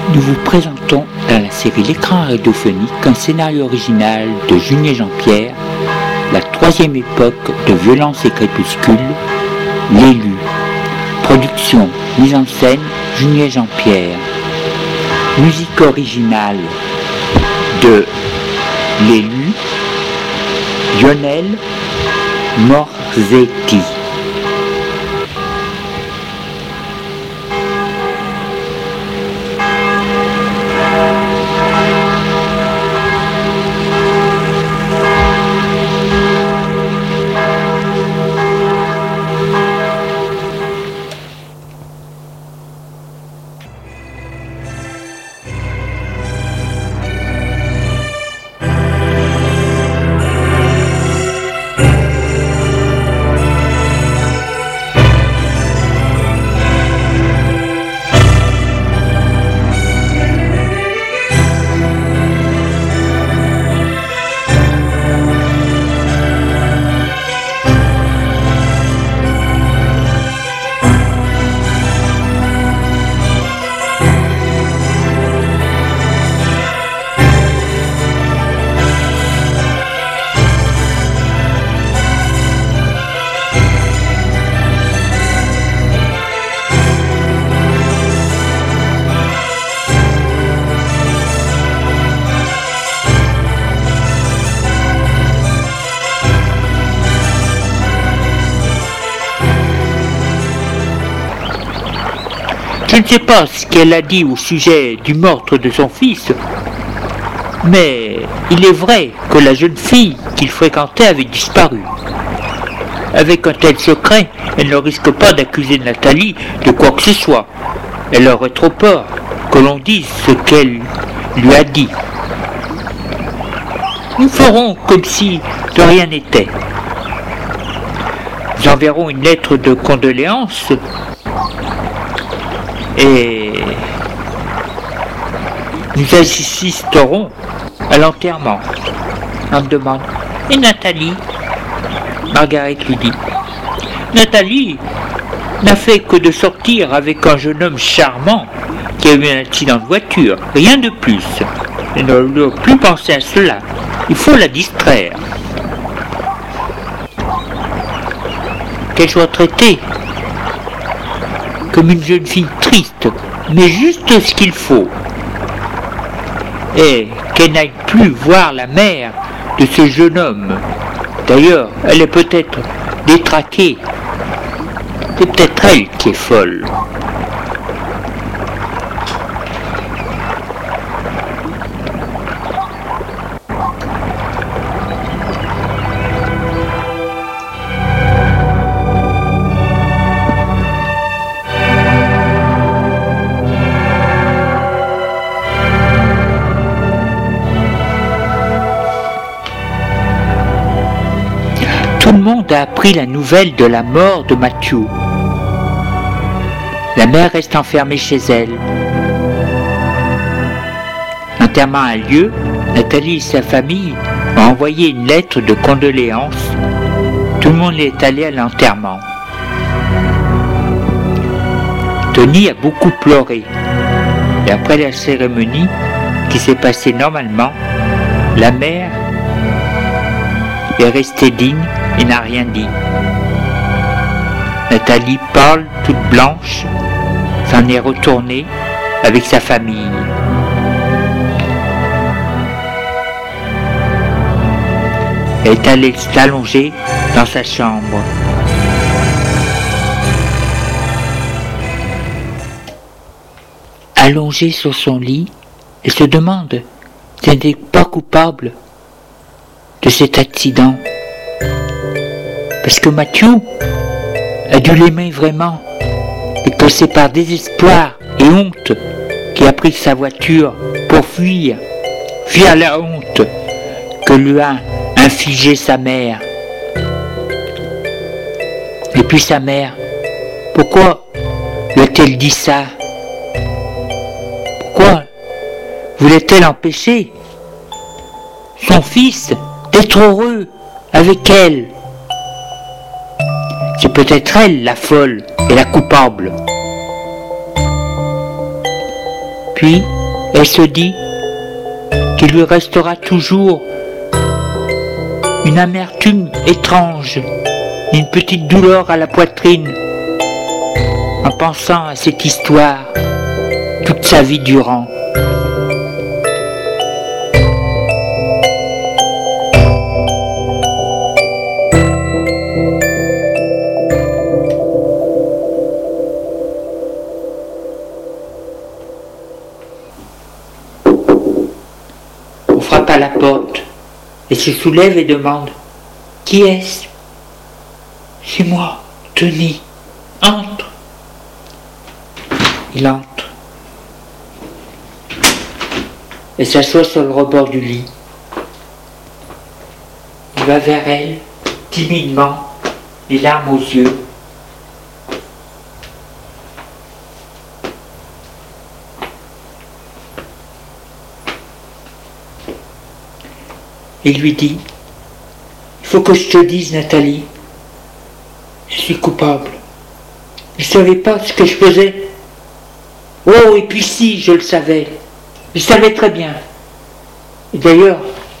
Nous vous présentons dans la série L'écran radiophonique un scénario original de Junier Jean-Pierre, la troisième époque de Violence et Crépuscule, L'élu. Production, mise en scène, Junier Jean-Pierre. Musique originale de L'élu, Lionel Morzetti. Je ne sais pas ce qu'elle a dit au sujet du meurtre de son fils, mais il est vrai que la jeune fille qu'il fréquentait avait disparu. Avec un tel secret, elle ne risque pas d'accuser Nathalie de quoi que ce soit. Elle aurait trop peur que l'on dise ce qu'elle lui a dit. Nous ferons comme si de rien n'était. Nous enverrons une lettre de condoléances et nous assisterons à l'enterrement. On me demande, et Nathalie? Margaret lui dit, Nathalie n'a fait que de sortir avec un jeune homme charmant qui a eu un accident de voiture, rien de plus. Elle ne doit plus penser à cela, il faut la distraire. Qu'elle soit traitée comme une jeune fille triste, mais juste ce qu'il faut. Et qu'elle n'aille plus voir la mère de ce jeune homme. D'ailleurs, elle est peut-être détraquée. C'est peut-être elle qui est folle. Tout le monde a appris la nouvelle de la mort de Matthew. La mère reste enfermée chez elle. L'enterrement a lieu. Nathalie et sa famille ont envoyé une lettre de condoléances. Tout le monde est allé à l'enterrement. Tony a beaucoup pleuré. Et après la cérémonie, qui s'est passée normalement, la mère est restée digne et n'a rien dit. Nathalie, pâle, toute blanche, s'en est retournée avec sa famille. Elle est allée s'allonger dans sa chambre. Allongée sur son lit, elle se demande si elle n'est pas coupable de cet accident. Parce que Matthew a dû l'aimer vraiment et que c'est par désespoir et honte qu'il a pris sa voiture pour fuir la honte que lui a infligé sa mère. Et puis sa mère, pourquoi lui a-t-elle dit ça? Pourquoi voulait-elle empêcher son fils d'être heureux avec elle? C'est peut-être elle, la folle et la coupable. puis, elle se dit qu'il lui restera toujours une amertume étrange, une petite douleur à la poitrine, en pensant à cette histoire toute sa vie durant. On frappe à la porte. Elle se soulève et demande « Qui est-ce ?»« C'est moi, Tony. Entre. » Il entre. Elle s'assoit sur le rebord du lit. Il va vers elle, timidement, les larmes aux yeux. Il lui dit « Il faut que je te dise, Nathalie, je suis coupable. Je ne savais pas ce que je faisais. Oh, et puis si, je le savais. Je savais très bien. Et d'ailleurs,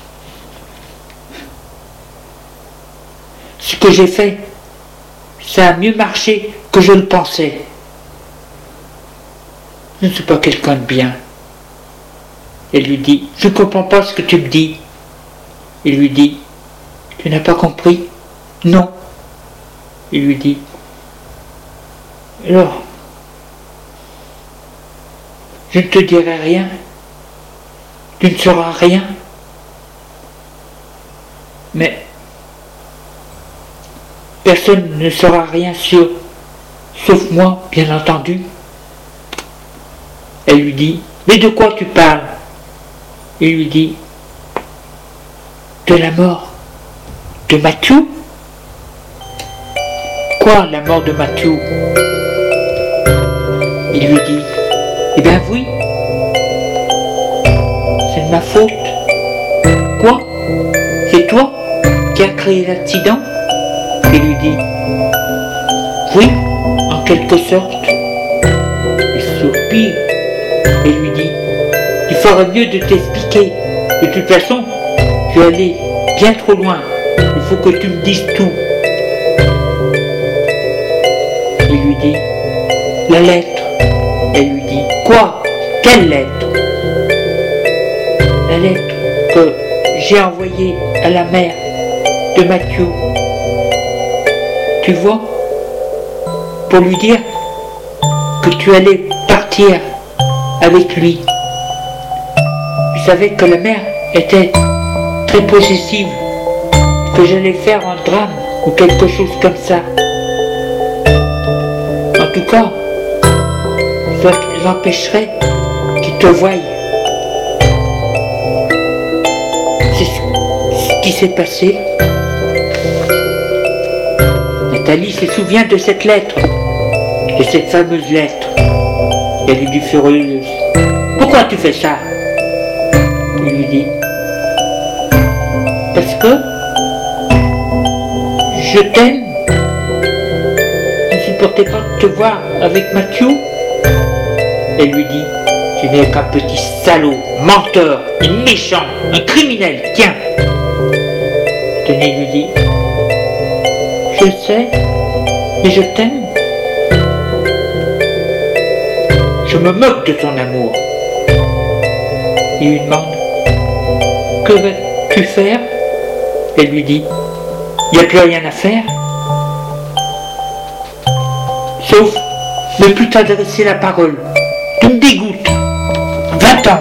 ce que j'ai fait, ça a mieux marché que je le pensais. Je ne suis pas quelqu'un de bien. » Elle lui dit « Je ne comprends pas ce que tu me dis. » Il lui dit « Tu n'as pas compris ?»« Non. » Il lui dit « Alors, je ne te dirai rien. Tu ne sauras rien. Mais personne ne saura rien sur, sauf moi, bien entendu. » Elle lui dit « Mais de quoi tu parles ?» Il lui dit « De la mort de Mathieu. » « Quoi, la mort de Mathieu ?» Il lui dit « Eh bien oui, c'est de ma faute. » « Quoi? C'est toi qui as créé l'accident ?» Il lui dit « Oui, en quelque sorte. » Il soupire et lui dit « Il ferait mieux de t'expliquer. De toute façon, tu es allé bien trop loin. Il faut que tu me dises tout. » Il lui dit « La lettre. » Elle lui dit « Quoi? Quelle lettre? » « La lettre que j'ai envoyée à la mère de Mathieu. Tu vois? Pour lui dire que tu allais partir avec lui. Je savais que la mère était très possessive, que j'allais faire un drame ou quelque chose comme ça. En tout cas, ça l'empêcherait qu'il te voie. C'est ce qui s'est passé. Nathalie se souvient de cette lettre, de cette fameuse lettre. Elle lui dit furieuse. « Pourquoi tu fais ça ?» Il lui dit « Parce que je t'aime. Je ne supportais pas de te voir avec Mathieu. » Elle lui dit « Tu n'es qu'un petit salaud, menteur, un méchant, un criminel, tiens !» Tony lui dit « Je sais, mais je t'aime. Je me moque de ton amour. » Il lui demande « Que vas-tu faire ?» Elle lui dit « Il n'y a plus rien à faire. Sauf ne plus t'adresser la parole. Tu me dégoûtes. 20 ans. »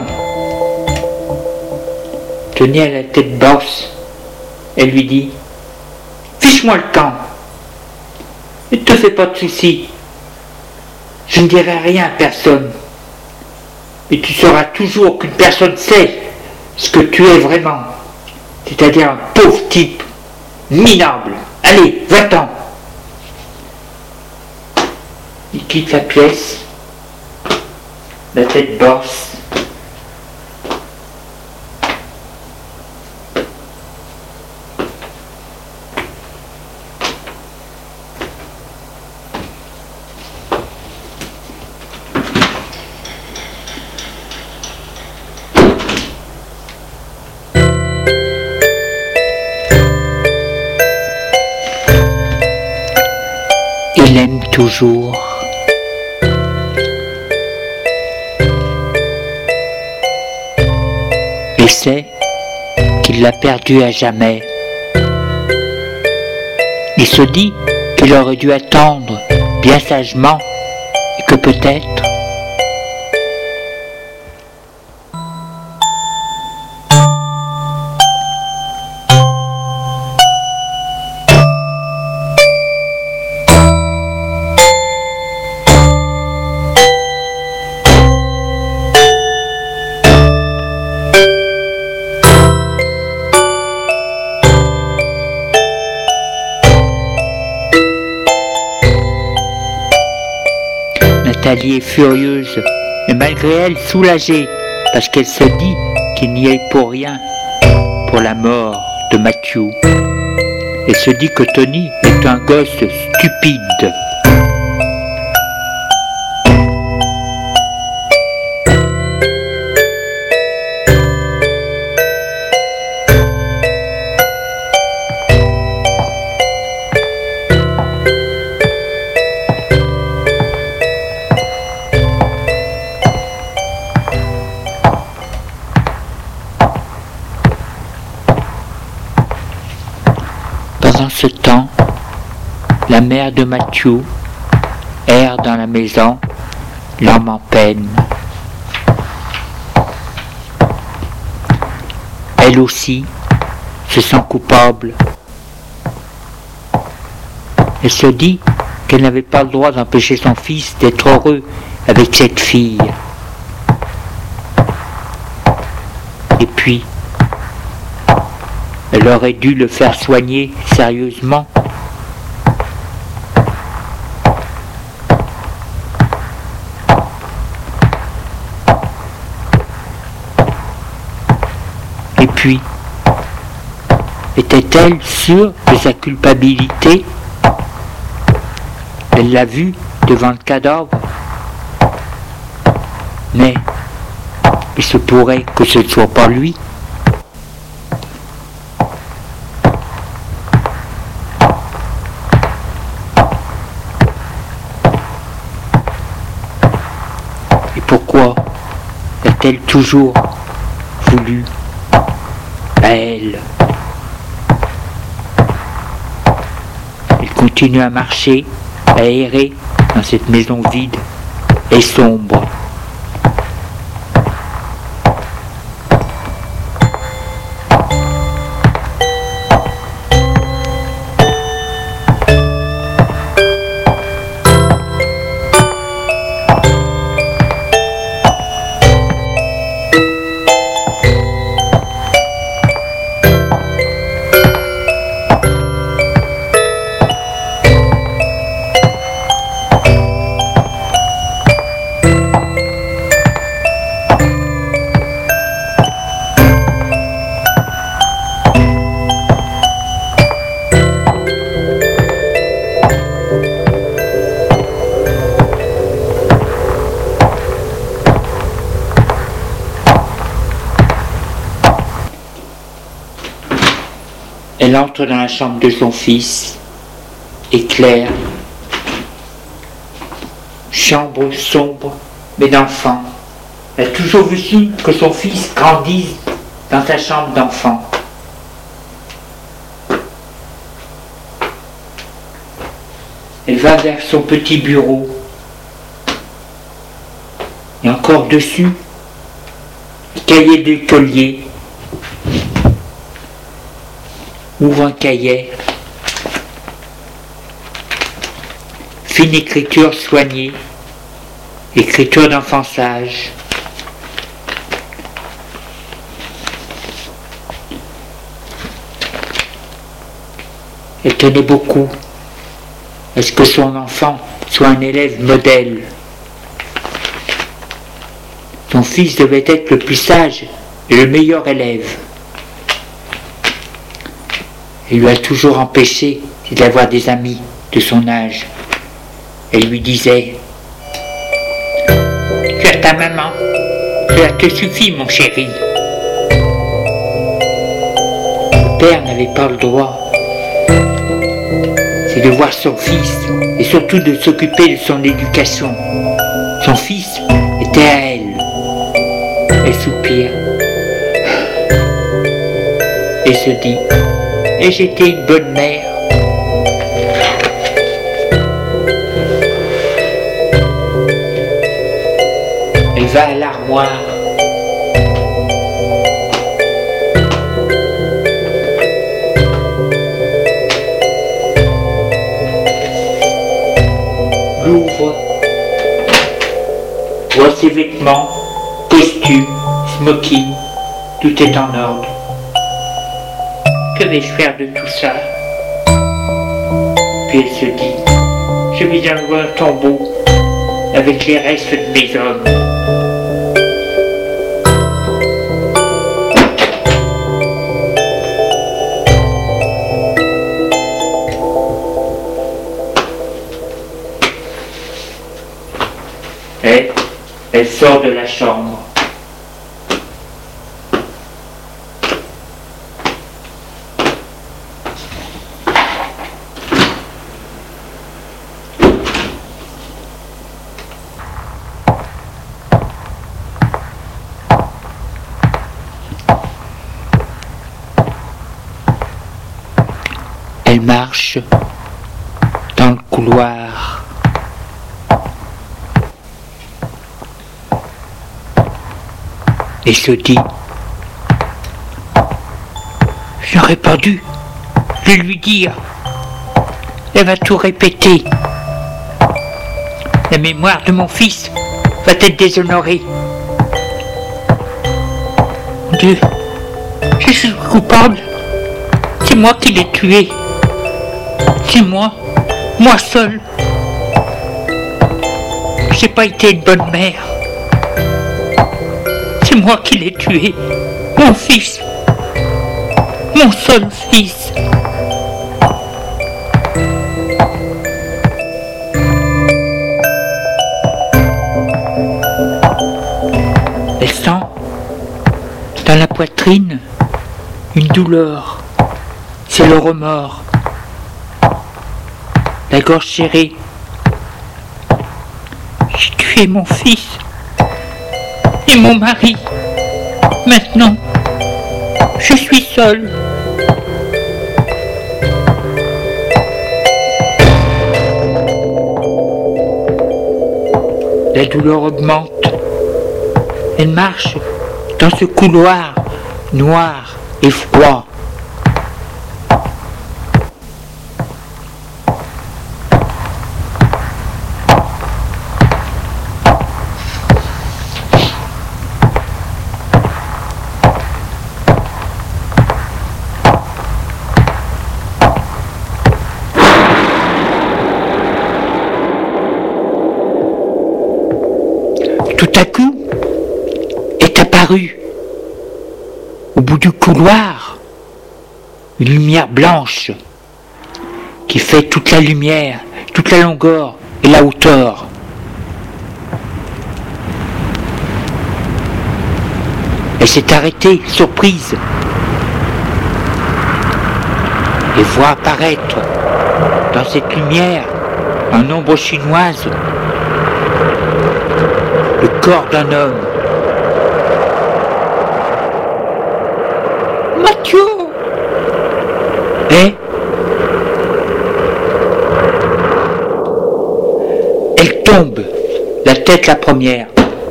Tony a la tête basse. Elle lui dit « Fiche-moi le camp. Ne te fais pas de soucis. Je ne dirai rien à personne. Et tu sauras toujours qu'une personne sait ce que tu es vraiment. C'est-à-dire un pauvre type, minable. Allez, va-t'en. » Il quitte la pièce, la tête basse. toujours. Et sait qu'il l'a perdu à jamais. Il se dit qu'il aurait dû attendre bien sagement et que peut-être Nathalie est furieuse, mais malgré elle soulagée, parce qu'elle se dit qu'il n'y est pour rien, pour la mort de Matthew. Elle se dit que Tony est un gosse stupide. Pendant ce temps, la mère de Matthew erre dans la maison, l'âme en peine. Elle aussi se sent coupable. Elle se dit qu'elle n'avait pas le droit d'empêcher son fils d'être heureux avec cette fille. Et puis, elle aurait dû le faire soigner sérieusement. Et puis, était-elle sûre de sa culpabilité? Elle l'a vu devant le cadavre. Mais il se pourrait que ce ne soit pas lui. Pourquoi a-t-elle toujours voulu à elle? Elle continue à marcher, à errer dans cette maison vide et sombre. Elle entre dans la chambre de son fils, éclaire, chambre sombre, mais d'enfant. Elle a toujours voulu que son fils grandisse dans sa chambre d'enfant. Elle va vers son petit bureau, et encore dessus, le cahier d'écolier. Ouvre un cahier, fine écriture soignée, écriture d'enfant sage. Elle tenait beaucoup à ce que son enfant soit un élève modèle. Son fils devait être le plus sage et le meilleur élève. Elle lui a toujours empêché d'avoir des amis de son âge. Elle lui disait « Tu as ta maman, cela te suffit mon chéri. » Le père n'avait pas le droit. c'est de voir son fils et surtout de s'occuper de son éducation. Son fils était à elle. Elle soupire et se dit « Et j'étais une bonne mère ». Elle va à l'armoire. L'ouvre. Voit ses vêtements, costumes, smoking, tout est en ordre. Que vais-je faire de tout ça? Puis elle se dit, je vais enlever un tombeau avec les restes de mes hommes. Et elle sort de la chambre. Elle marche dans le couloir. Et se dit, j'aurais pas dû le lui dire. Elle va tout répéter. La mémoire de mon fils va être déshonorée. Mon Dieu, je suis coupable. C'est moi qui l'ai tué. C'est moi seul. J'ai pas été une bonne mère. C'est moi qui l'ai tué. Mon fils. Mon seul fils. Elle sent dans la poitrine une douleur. C'est le remords. La gorge serrée. J'ai tué mon fils et mon mari. Maintenant, je suis seule. La douleur augmente. Elle marche dans ce couloir noir et froid. Tout à coup, est apparue, au bout du couloir, une lumière blanche qui fait toute la lumière, toute la longueur et la hauteur. Elle s'est arrêtée, surprise, et voit apparaître dans cette lumière, en ombre chinoise, le corps d'un homme. Mathieu! Et elle tombe, la tête la première.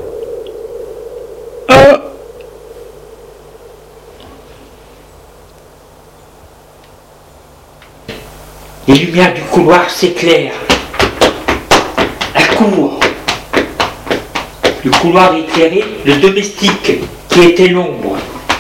Les lumières du couloir s'éclairent. La cour. Le couloir éclairé, le domestique qui était l'ombre.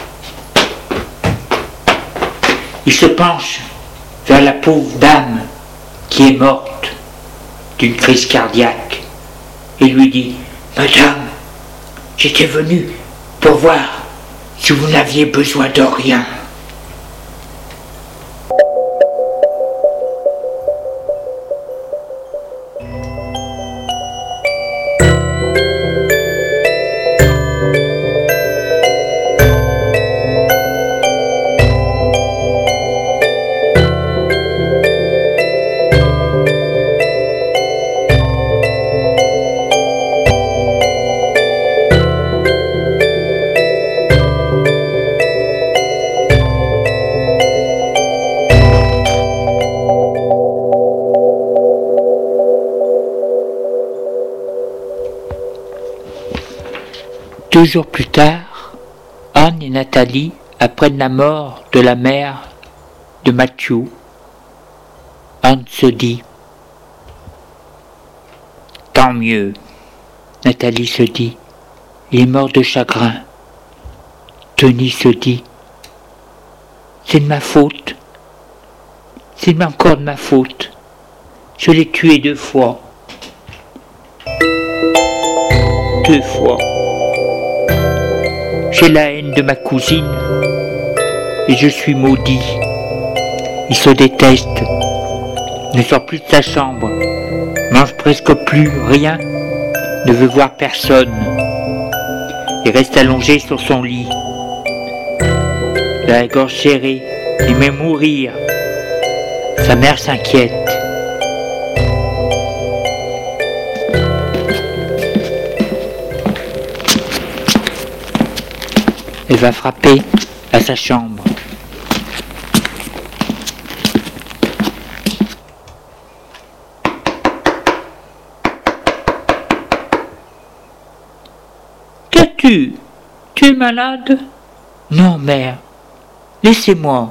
Il se penche vers la pauvre dame qui est morte d'une crise cardiaque et lui dit « Madame, j'étais venu pour voir si vous n'aviez besoin de rien. » 2 jours plus tard, Anne et Nathalie apprennent la mort de la mère de Mathieu. Anne se dit « Tant mieux ». Nathalie se dit « Il est mort de chagrin ». Tony se dit « C'est de ma faute. C'est encore de ma faute. Je l'ai tué 2 fois. 2 fois. J'ai la haine de ma cousine et je suis maudit. Il se déteste, ne sort plus de sa chambre, mange presque plus rien, ne veut voir personne. Il reste allongé sur son lit, la gorge serrée, il met mourir. Sa mère s'inquiète. Elle va frapper à sa chambre. Qu'as-tu? Tu es malade? Non, mère. Laissez-moi.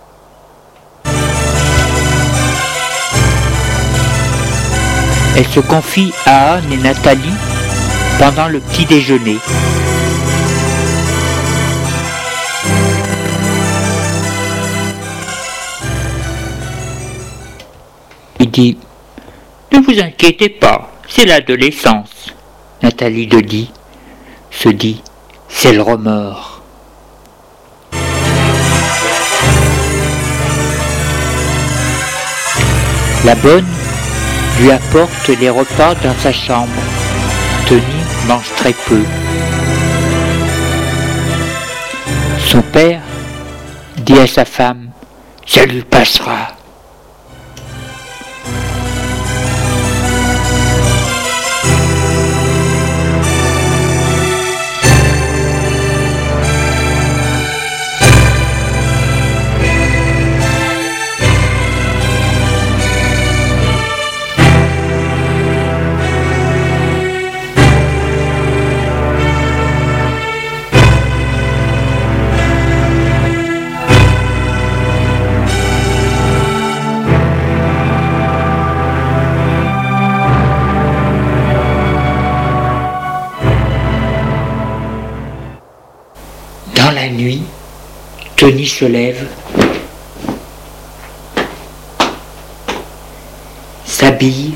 Elle se confie à Anne et Nathalie pendant le petit déjeuner. Il dit « Ne vous inquiétez pas, c'est l'adolescence. » Nathalie se dit « C'est le remords. » La bonne lui apporte les repas dans sa chambre. Tony mange très peu. Son père dit à sa femme « Ça lui passera. » Dans la nuit, Tony se lève, s'habille,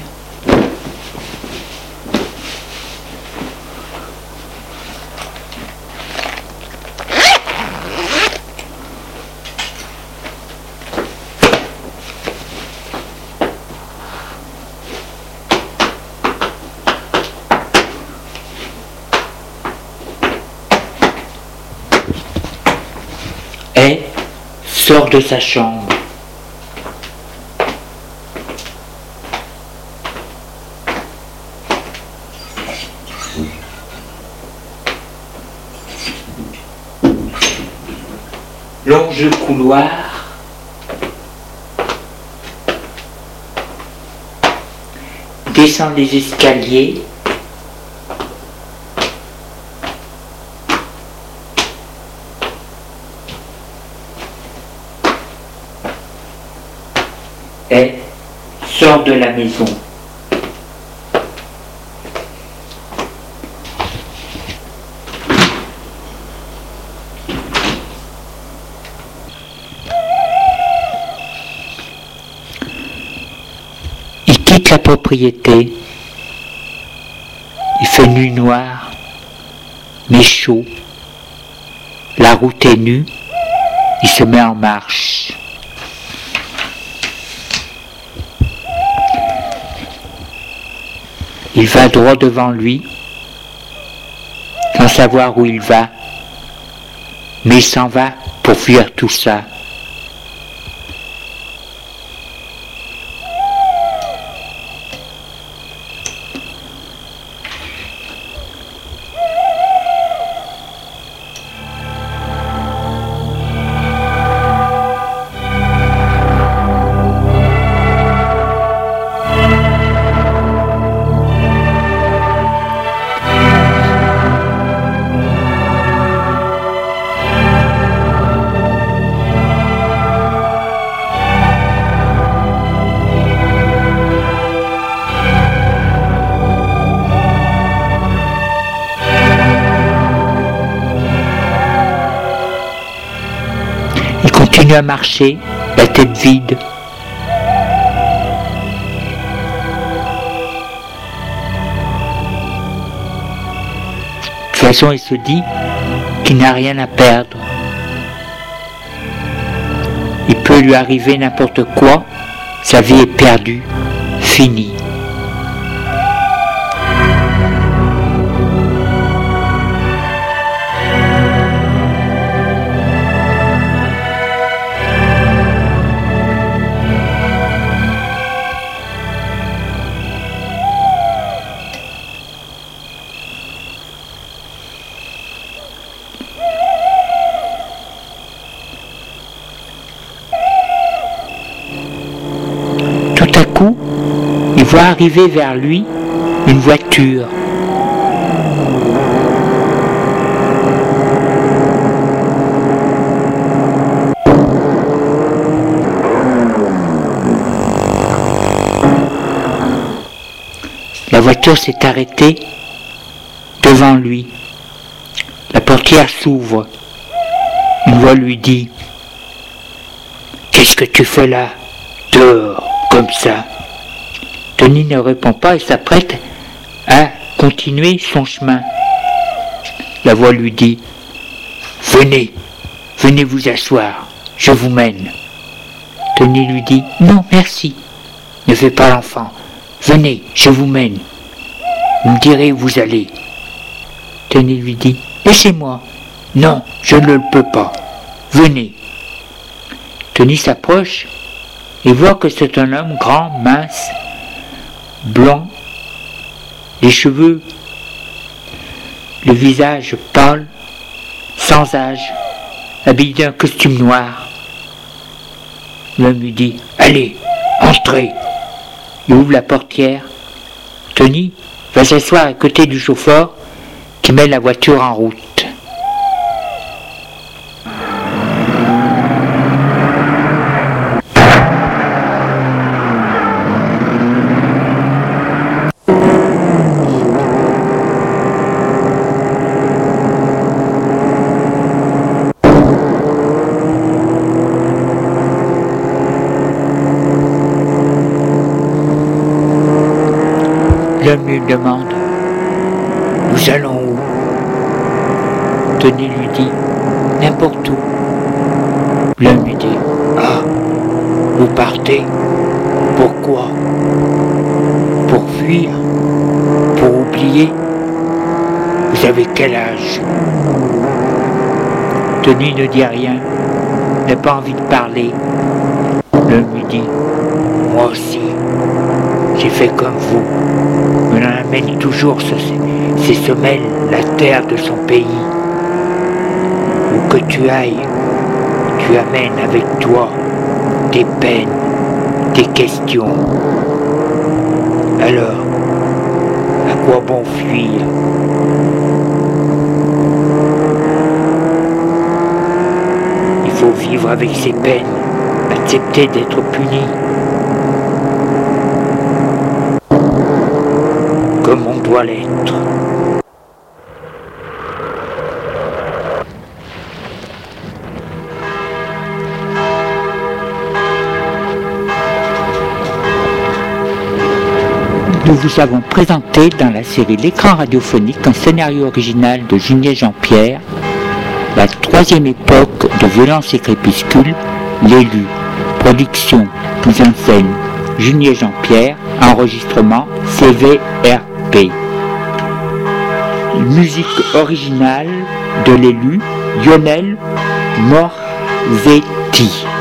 et sort de sa chambre. Longe le couloir, descend les escaliers, et sort de la maison. Il quitte la propriété. Il fait nuit noire, mais chaud. La route est nue. Il se met en marche. Il va droit devant lui, sans savoir où il va, mais il s'en va pour fuir tout ça. continue à marcher, la tête vide. De toute façon, il se dit qu'il n'a rien à perdre. Il peut lui arriver n'importe quoi, sa vie est perdue, finie. Tout à coup, il voit arriver vers lui une voiture. La voiture s'est arrêtée devant lui. La portière s'ouvre. Une voix lui dit : « Qu'est-ce que tu fais là, dehors ? Comme ça. » Tony ne répond pas et s'apprête à continuer son chemin. La voix lui dit : « Venez, venez vous asseoir, je vous mène. » Tony lui dit : « Non, merci, ne fais pas l'enfant. Venez, je vous mène. Vous me direz où vous allez. » Tony lui dit : « Laissez-moi. » « Non, je ne le peux pas. Venez. » Tony s'approche et voit que c'est un homme grand, mince, blanc, les cheveux, le visage pâle, sans âge, habillé d'un costume noir. L'homme lui dit : « Allez, entrez. » Il ouvre la portière. Tony va s'asseoir à côté du chauffeur qui met la voiture en route. L'homme lui demande : « Nous allons où ?» Tony lui dit : « N'importe où. » L'homme lui dit : « Ah, vous partez ? Pourquoi ? Pour fuir ? Pour oublier ? Vous avez quel âge ?» Tony ne dit rien, n'a pas envie de parler. L'homme lui dit : « Moi aussi, j'ai fait comme vous. On amène toujours ces semelles, la terre de son pays. Où que tu ailles, tu amènes avec toi tes peines, tes questions. Alors, à quoi bon fuir ? Il faut vivre avec ses peines, accepter d'être puni. Comme on doit l'être. Nous vous avons présenté dans la série L'écran radiophonique un scénario original de Julien Jean-Pierre, la troisième époque de Violence et Crépuscule, L'élu. Production, mise en scène, Julien Jean-Pierre, enregistrement CVRP. Musique originale de L'élu, Lionel Morzetti.